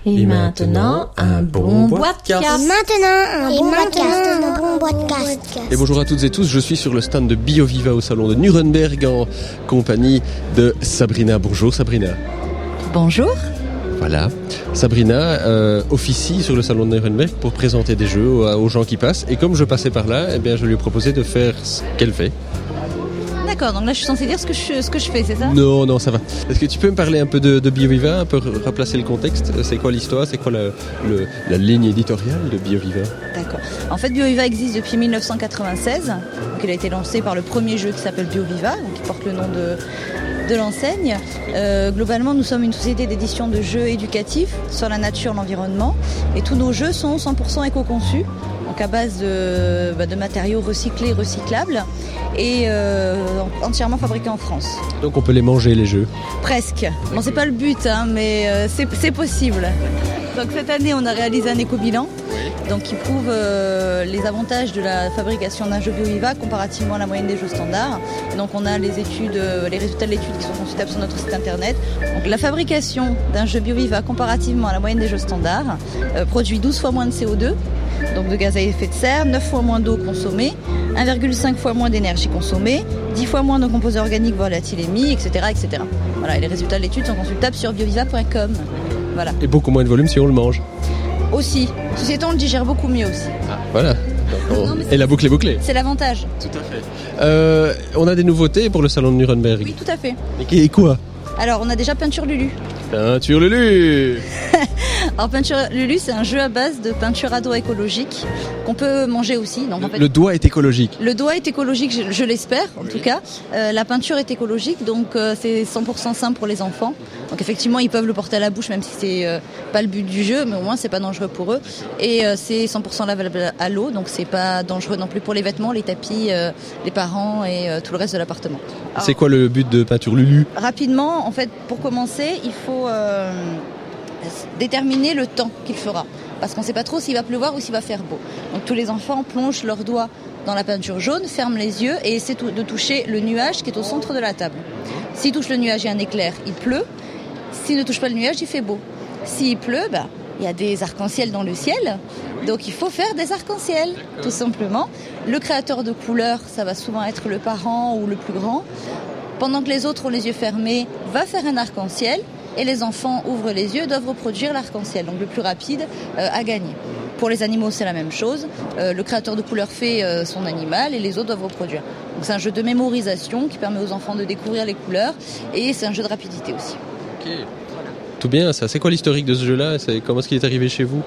Et maintenant, un bon podcast. Et bonjour à toutes et tous, je suis sur le stand de BioViva au salon de Nuremberg en compagnie de Sabrina. Bonjour Sabrina. Bonjour. Voilà, Sabrina officie sur le salon de Nuremberg pour présenter des jeux aux gens qui passent. Et comme je passais par là, eh bien, je lui ai proposé de faire ce qu'elle fait. D'accord, donc là je suis censée dire ce que je fais, c'est ça ? Non, ça va. Est-ce que tu peux me parler un peu de BioViva, un peu replacer le contexte ? C'est quoi l'histoire ? C'est quoi la ligne éditoriale de BioViva ? D'accord. En fait, BioViva existe depuis 1996. Donc, il a été lancé par le premier jeu qui s'appelle BioViva, donc qui porte le nom de l'enseigne. Globalement, nous sommes une société d'édition de jeux éducatifs sur la nature, l'environnement. Et tous nos jeux sont 100% éco-conçus, donc à base de matériaux recyclés, recyclables et entièrement fabriqués en France. Donc on peut les manger, les jeux ? Presque. Bon, c'est pas le but, mais c'est possible. Donc cette année, on a réalisé un éco-bilan, donc qui prouve les avantages de la fabrication d'un jeu BioViva comparativement à la moyenne des jeux standards. Et donc on a les résultats de l'étude qui sont consultables sur notre site internet. Donc la fabrication d'un jeu BioViva comparativement à la moyenne des jeux standards produit 12 fois moins de CO2, donc de gaz à effet de serre, 9 fois moins d'eau consommée, 1,5 fois moins d'énergie consommée, 10 fois moins de composés organiques volatiles émis, etc., etc. Voilà, et les résultats de l'étude sont consultables sur bioviva.com. Voilà. Et beaucoup moins de volume si on le mange. Aussi. Ceci étant, on le digère beaucoup mieux aussi. Ah, voilà. Et la boucle est bouclée. C'est l'avantage. Tout à fait. On a des nouveautés pour le salon de Nuremberg. Oui, tout à fait. Et quoi ? Alors, on a déjà Peinture Lulu. Peinture Lulu. Alors, Peinture Lulu, c'est un jeu à base de peinture à doigt écologique qu'on peut manger aussi. Donc, en fait, le doigt est écologique. Le doigt est écologique, je l'espère, en tout cas. La peinture est écologique, donc c'est 100% sain pour les enfants. Donc, effectivement, ils peuvent le porter à la bouche, même si c'est pas le but du jeu, mais au moins, c'est pas dangereux pour eux. Et c'est 100% lavable à l'eau, donc c'est pas dangereux non plus pour les vêtements, les tapis, les parents et tout le reste de l'appartement. Alors, c'est quoi le but de Peinture Lulu ? Rapidement, en fait, pour commencer, il faut déterminer le temps qu'il fera, parce qu'on ne sait pas trop s'il va pleuvoir ou s'il va faire beau. Donc tous les enfants plongent leurs doigts dans la peinture jaune, ferment les yeux et essaient de toucher le nuage qui est au centre de la table. S'ils touchent le nuage et un éclair, il pleut. S'ils ne touchent pas le nuage, il fait beau. S'il pleut, il y a des arcs-en-ciel dans le ciel, donc il faut faire des arcs-en-ciel, tout simplement. Le créateur de couleurs, ça va souvent être le parent ou le plus grand. Pendant que les autres ont les yeux fermés, va faire un arc-en-ciel. Et les enfants ouvrent les yeux et doivent reproduire l'arc-en-ciel. Donc le plus rapide a gagné. Pour les animaux, c'est la même chose. Le créateur de couleurs fait son animal et les autres doivent reproduire. Donc c'est un jeu de mémorisation qui permet aux enfants de découvrir les couleurs et c'est un jeu de rapidité aussi. Ok. Tout bien ça. C'est quoi l'historique de ce jeu-là ? Comment est-ce qu'il est arrivé chez vous ?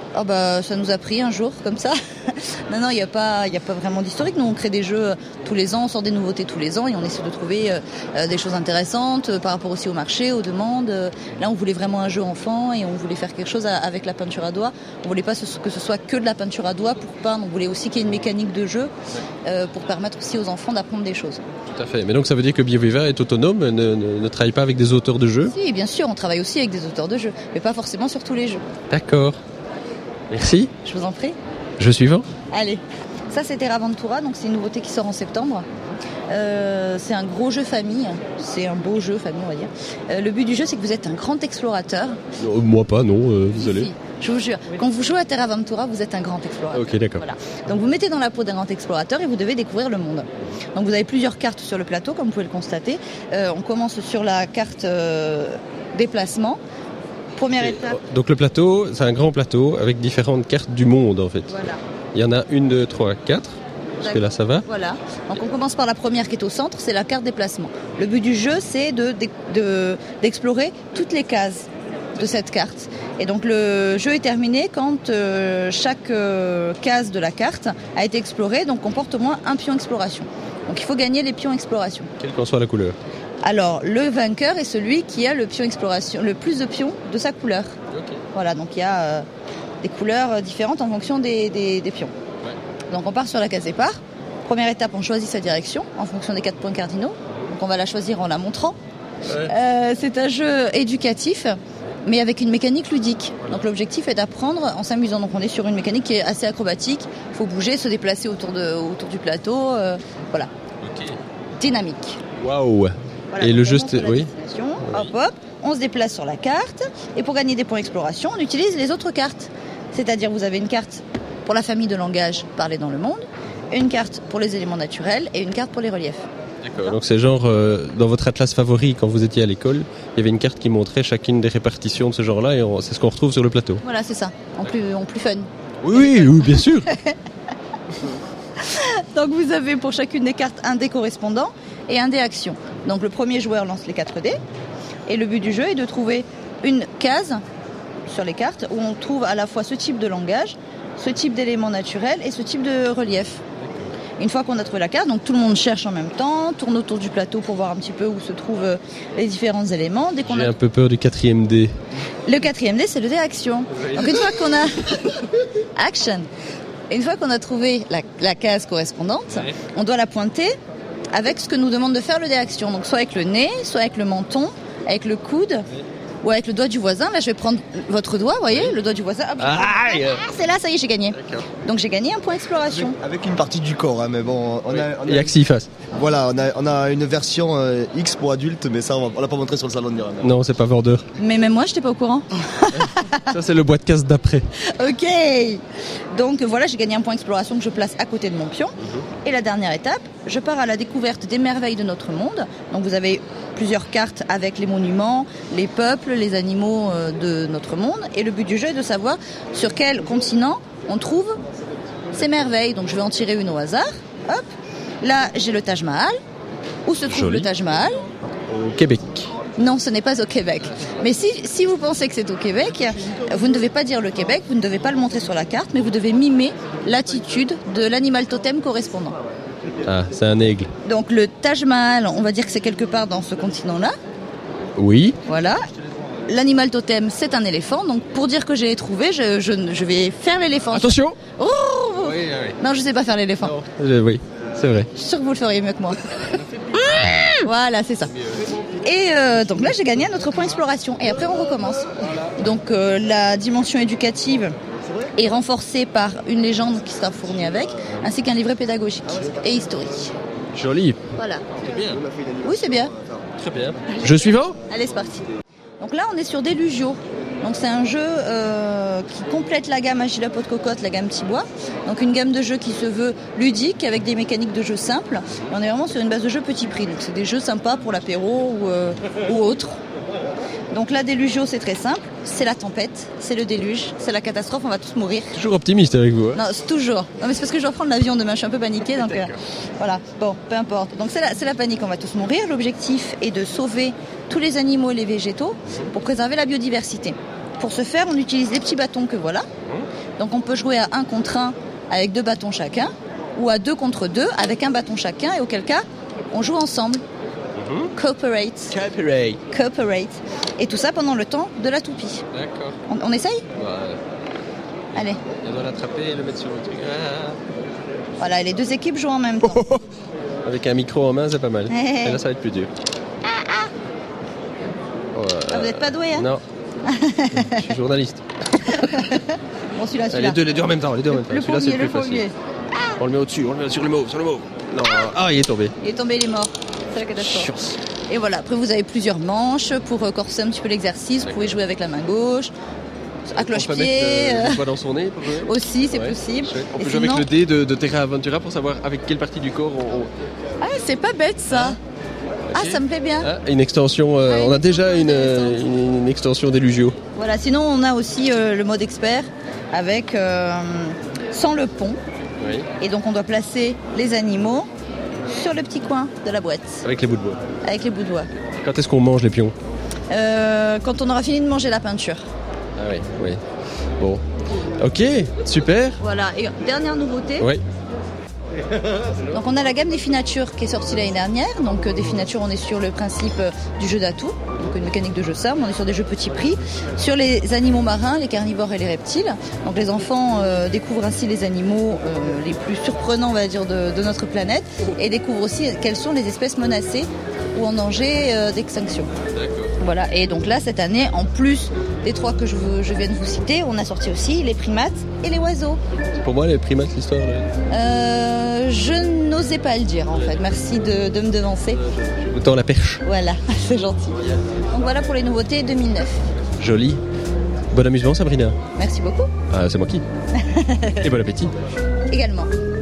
Ça nous a pris un jour comme ça. Non, il n'y a pas vraiment d'historique. Nous, on crée des jeux tous les ans, on sort des nouveautés tous les ans et on essaie de trouver des choses intéressantes par rapport aussi au marché, aux demandes. Là, on voulait vraiment un jeu enfant et on voulait faire quelque chose avec la peinture à doigt. On voulait pas que ce soit que de la peinture à doigt pour peindre. On voulait aussi qu'il y ait une mécanique de jeu pour permettre aussi aux enfants d'apprendre des choses. Tout à fait. Mais donc ça veut dire que BioViva est autonome, ne travaille pas avec des auteurs de jeux ? Si, bien sûr, on travaille aussi avec des auteurs de jeux, mais pas forcément sur tous les jeux. D'accord. Merci. Je vous en prie. Jeu suivant. Allez. Ça, c'est Terraventura, donc c'est une nouveauté qui sort en septembre. C'est un gros jeu famille, c'est un beau jeu famille, on va dire. Le but du jeu, c'est que vous êtes un grand explorateur. Moi pas, non, désolé. Si, je vous jure. Quand vous jouez à Terraventura, vous êtes un grand explorateur. Ok, d'accord. Voilà. Donc vous mettez dans la peau d'un grand explorateur et vous devez découvrir le monde. Donc vous avez plusieurs cartes sur le plateau, comme vous pouvez le constater. On commence sur la carte déplacement. Première étape. Donc le plateau, c'est un grand plateau avec différentes cartes du monde en fait. Voilà. Il y en a 1, 2, 3, 4. Parce que là ça va. Voilà. Donc on commence par la première qui est au centre, c'est la carte déplacement. Le but du jeu, c'est d'explorer toutes les cases de cette carte. Et donc le jeu est terminé quand chaque case de la carte a été explorée, donc comporte au moins un pion exploration. Donc il faut gagner les pions exploration. Quelle qu'en soit la couleur. Alors, le vainqueur est celui qui a le pion exploration, le plus de pions de sa couleur. Okay. Voilà, donc il y a des couleurs différentes en fonction des pions. Ouais. Donc on part sur la case départ. Première étape, on choisit sa direction en fonction des 4 points cardinaux. Donc on va la choisir en la montrant. Ouais. C'est un jeu éducatif, mais avec une mécanique ludique. Donc l'objectif est d'apprendre en s'amusant. Donc on est sur une mécanique qui est assez acrobatique. Il faut bouger, se déplacer autour du plateau. Voilà. Okay. Dynamique. Waouh. Voilà, et le jeu, oui. Hop, hop, on se déplace sur la carte et pour gagner des points exploration, on utilise les autres cartes. C'est-à-dire vous avez une carte pour la famille de langage parlée dans le monde, une carte pour les éléments naturels et une carte pour les reliefs. D'accord. Donc c'est genre, dans votre atlas favori, quand vous étiez à l'école, il y avait une carte qui montrait chacune des répartitions de ce genre-là et c'est ce qu'on retrouve sur le plateau. Voilà, c'est ça, en plus fun. Oui, bien sûr. Donc vous avez pour chacune des cartes un dé correspondant et un dé action. Donc le premier joueur lance les 4 dés et le but du jeu est de trouver une case sur les cartes où on trouve à la fois ce type de langage, ce type d'éléments naturels et ce type de relief. Une fois qu'on a trouvé la carte, donc tout le monde cherche en même temps, tourne autour du plateau pour voir un petit peu où se trouvent les différents éléments. J'ai un peu peur du 4e dé. Le 4e dé, c'est le dé action. Donc une fois qu'on a action, une fois qu'on a trouvé la case correspondante, on doit la pointer avec ce que nous demande de faire le dé action. Donc soit avec le nez, soit avec le menton, avec le coude. Ou avec le doigt du voisin. Là, je vais prendre votre doigt, vous voyez, le doigt du voisin. Hop, c'est là, ça y est, j'ai gagné. D'accord. Donc j'ai gagné un point exploration. Avec une partie du corps, hein, mais bon, on a il y a que s'y fasse. Voilà, on a une version X pour adultes, mais ça, on l'a pas montré sur le salon de Nirana. Non, c'est pas vendeur. Mais même moi, j'étais pas au courant. Ça, c'est le bois de casse d'après. Ok. Donc voilà, j'ai gagné un point exploration que je place à côté de mon pion. Et la dernière étape, je pars à la découverte des merveilles de notre monde. Donc vous avez plusieurs cartes avec les monuments, les peuples, les animaux de notre monde. Et le but du jeu est de savoir sur quel continent on trouve ces merveilles. Donc je vais en tirer une au hasard. Hop. Là, j'ai le Taj Mahal. Où se trouve le Taj Mahal ? Au Québec. Non, ce n'est pas au Québec. Mais si vous pensez que c'est au Québec, vous ne devez pas dire le Québec, vous ne devez pas le montrer sur la carte, mais vous devez mimer l'attitude de l'animal totem correspondant. Ah, c'est un aigle. Donc le Taj Mahal, on va dire que c'est quelque part dans ce continent-là. Oui. Voilà. L'animal totem, c'est un éléphant. Donc pour dire que j'ai trouvé, je vais faire l'éléphant. Attention. Oh oui. Non, je sais pas faire l'éléphant. Oui, c'est vrai. Je suis sûre que vous le feriez mieux que moi. Voilà, c'est ça. Et donc là, j'ai gagné un autre point exploration. Et après, on recommence. Donc la dimension éducative est renforcée par une légende qui sera fournie avec, ainsi qu'un livret pédagogique et historique. Joli. Voilà. C'est bien. Oui, c'est bien. Très bien. Jeu suivant ? Allez, c'est parti. Donc là, on est sur Delugio. Donc c'est un jeu qui complète la gamme Agile Pot de Cocotte, la gamme Tibois. Donc une gamme de jeux qui se veut ludique avec des mécaniques de jeu simples. Et on est vraiment sur une base de jeu petit prix. Donc c'est des jeux sympas pour l'apéro ou autre. Donc là, Delugio, c'est très simple. C'est la tempête, c'est le déluge, c'est la catastrophe, on va tous mourir. Toujours optimiste avec vous. Hein. Non, c'est toujours. Non, mais c'est parce que je dois prendre l'avion demain, je suis un peu paniquée. Donc voilà, bon, peu importe. Donc c'est la panique, on va tous mourir. L'objectif est de sauver tous les animaux et les végétaux pour préserver la biodiversité. Pour ce faire, on utilise les petits bâtons que voilà. Donc on peut jouer à 1 contre 1 avec 2 bâtons chacun, ou à 2 contre 2 avec un bâton chacun, et auquel cas, on joue ensemble. Cooperate. Et tout ça pendant le temps de la toupie. D'accord. On essaye ? Ouais. Allez. On doit l'attraper et le mettre sur le truc. Ah. Voilà, et les deux équipes jouent en même temps. Avec un micro en main, c'est pas mal. Et là, ça va être plus dur. Vous n'êtes pas doué, hein ? Non. Je suis journaliste. Bon, celui-là. Les deux en même temps. Le celui-là, c'est le plus facile. premier. On le met au-dessus, sur le mauve. Non. Ah, il est tombé. Il est mort. C'est la catastrophe. Et voilà, après vous avez plusieurs manches pour corser un petit peu l'exercice. Vous pouvez jouer avec la main gauche, à cloche-pied. On peut mettre le doigt dans son nez pour jouer. Aussi, c'est possible. On peut jouer avec le dé de Terra Aventura pour savoir avec quelle partie du corps on... Ah, c'est pas bête ça. Ah, ça me plaît bien. Une extension, on a déjà une extension Delugio. Voilà, sinon on a aussi le mode expert avec sans le pont. Oui. Et donc on doit placer les animaux sur le petit coin de la boîte. Avec les bouts de bois. Avec les bouts de bois. Quand est-ce qu'on mange les pions ? Quand on aura fini de manger la peinture. Ah oui. Bon. Ok, super. Voilà, et dernière nouveauté. Oui. Donc on a la gamme des finatures qui est sortie l'année dernière. Donc des finatures, on est sur le principe du jeu d'atout, donc une mécanique de jeu simple. On est sur des jeux petit prix, sur les animaux marins, les carnivores et les reptiles. Donc les enfants découvrent ainsi les animaux les plus surprenants, on va dire, de notre planète, et découvrent aussi quelles sont les espèces menacées ou en danger d'extinction. D'accord. Voilà, et donc là, cette année, en plus des 3 que je viens de vous citer, on a sorti aussi les primates et les oiseaux. Pour moi, les primates, l'histoire... Je n'osais pas le dire, en fait. Merci de me devancer. Autant la perche. Voilà, c'est gentil. Donc voilà pour les nouveautés 2009. Joli. Bon amusement, Sabrina. Merci beaucoup. Ah, c'est moi qui. Et bon appétit. Également.